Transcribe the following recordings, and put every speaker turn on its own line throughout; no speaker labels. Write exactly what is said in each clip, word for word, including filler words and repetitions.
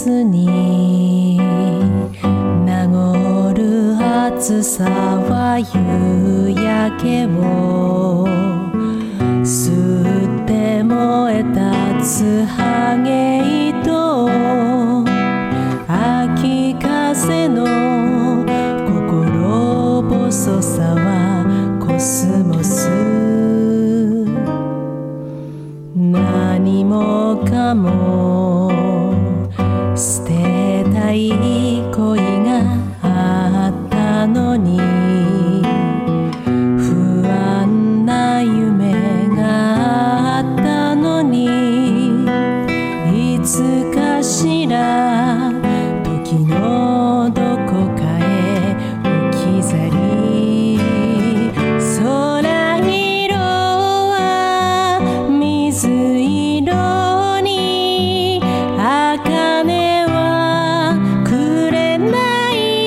夏に名残る暑さは夕焼けを吸って燃えたつはげ糸秋風の心細さはコスモス何もかも捨てたい恋があったのに不安な夢があったのにいつかしら時のどこかへ置き去り空色は水色に茜は紅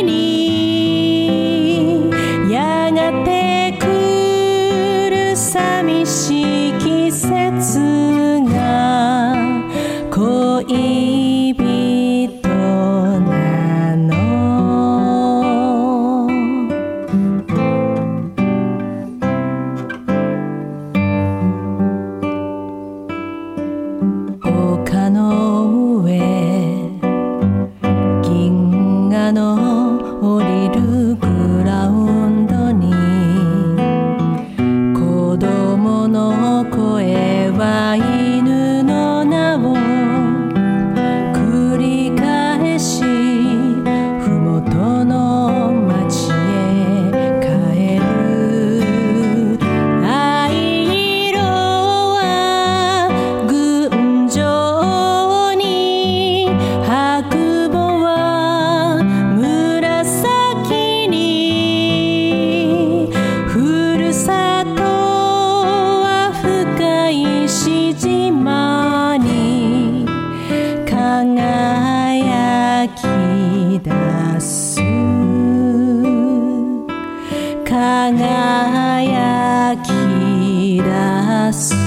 にやがて来る寂しい季節が恋人なの丘の上銀河の降りるグラウンドに子供の声は犬の名を繰り返し麓の町へ帰る藍色は群青に白母は紫にふるさとは深いし島に輝き出す輝き出す